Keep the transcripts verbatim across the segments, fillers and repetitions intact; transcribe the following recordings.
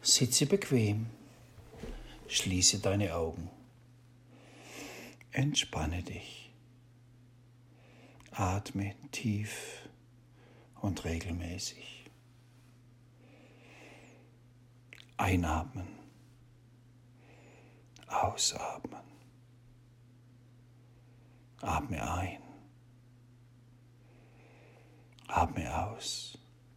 Sitze bequem, schließe deine Augen, entspanne dich, atme tief und regelmäßig. Einatmen, ausatmen, atme ein, atme aus.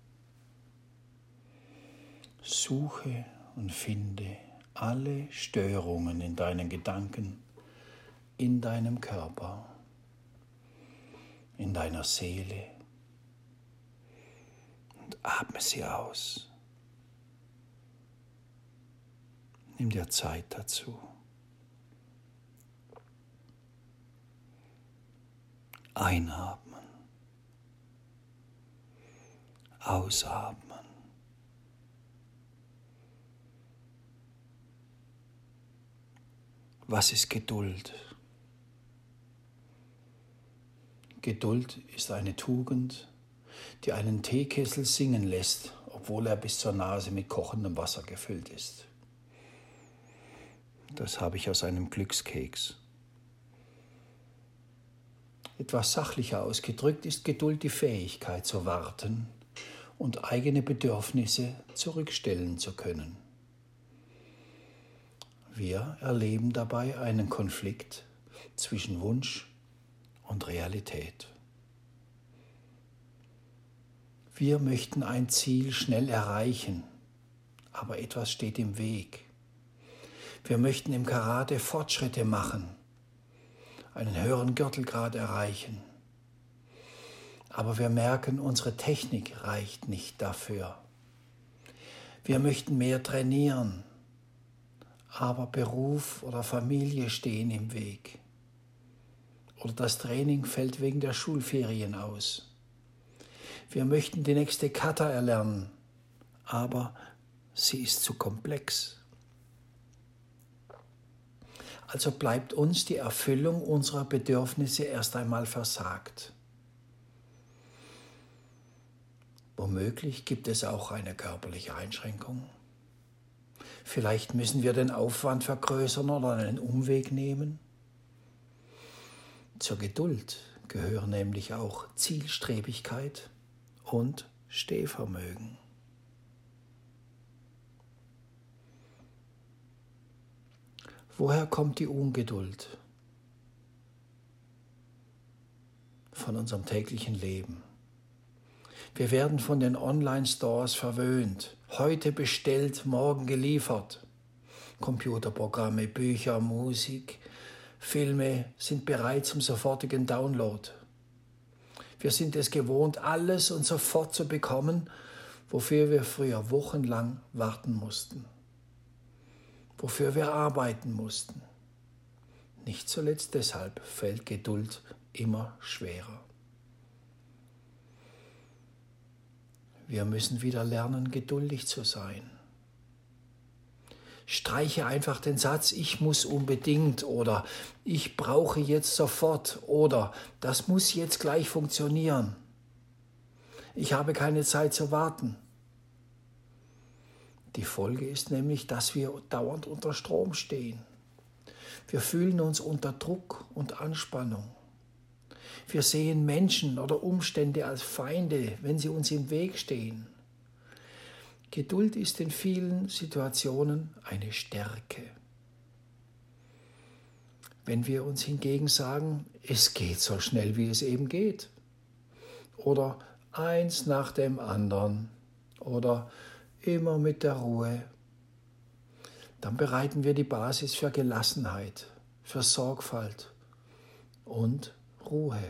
Suche und finde alle Störungen in deinen Gedanken, in deinem Körper, in deiner Seele und atme sie aus. Nimm dir Zeit dazu. Einatmen, ausatmen. Was ist Geduld? Geduld ist eine Tugend, die einen Teekessel singen lässt, obwohl er bis zur Nase mit kochendem Wasser gefüllt ist. Das habe ich aus einem Glückskeks. Etwas sachlicher ausgedrückt ist Geduld die Fähigkeit zu warten und eigene Bedürfnisse zurückstellen zu können. Wir erleben dabei einen Konflikt zwischen Wunsch und Realität. Wir möchten ein Ziel schnell erreichen, aber etwas steht im Weg. Wir möchten im Karate Fortschritte machen, einen höheren Gürtelgrad erreichen. Aber wir merken, unsere Technik reicht nicht dafür. Wir möchten mehr trainieren, aber Beruf oder Familie stehen im Weg. Oder das Training fällt wegen der Schulferien aus. Wir möchten die nächste Kata erlernen, aber sie ist zu komplex. Also bleibt uns die Erfüllung unserer Bedürfnisse erst einmal versagt. Womöglich gibt es auch eine körperliche Einschränkung. Vielleicht müssen wir den Aufwand vergrößern oder einen Umweg nehmen. Zur Geduld gehören nämlich auch Zielstrebigkeit und Stehvermögen. Woher kommt die Ungeduld? Von unserem täglichen Leben. Wir werden von den Online-Stores verwöhnt. Heute bestellt, morgen geliefert. Computerprogramme, Bücher, Musik, Filme sind bereit zum sofortigen Download. Wir sind es gewohnt, alles und sofort zu bekommen, wofür wir früher wochenlang warten mussten. Wofür wir arbeiten mussten. Nicht zuletzt deshalb fällt Geduld immer schwerer. Wir müssen wieder lernen, geduldig zu sein. Streiche einfach den Satz, ich muss unbedingt oder ich brauche jetzt sofort oder das muss jetzt gleich funktionieren. Ich habe keine Zeit zu warten. Die Folge ist nämlich, dass wir dauernd unter Strom stehen. Wir fühlen uns unter Druck und Anspannung. Wir sehen Menschen oder Umstände als Feinde, wenn sie uns im Weg stehen. Geduld ist in vielen Situationen eine Stärke. Wenn wir uns hingegen sagen, es geht so schnell, wie es eben geht, oder eins nach dem anderen, oder immer mit der Ruhe, dann bereiten wir die Basis für Gelassenheit, für Sorgfalt und Ruhe.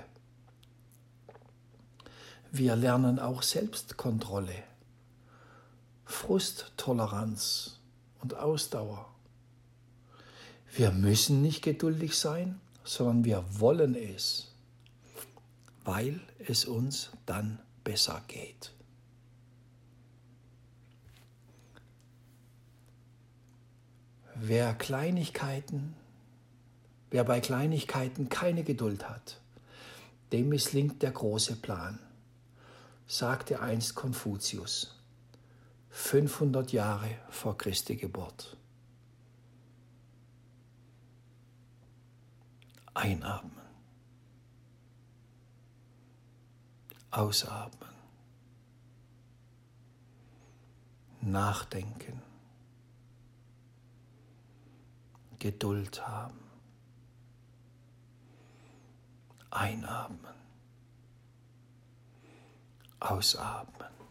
Wir lernen auch Selbstkontrolle, Frusttoleranz und Ausdauer. Wir müssen nicht geduldig sein, sondern wir wollen es, weil es uns dann besser geht. Wer Kleinigkeiten, wer bei Kleinigkeiten keine Geduld hat, dem misslingt der große Plan, sagte einst Konfuzius. fünfhundert Jahre vor Christi Geburt. Einatmen. Ausatmen. Nachdenken. Geduld haben. Einatmen. Ausatmen.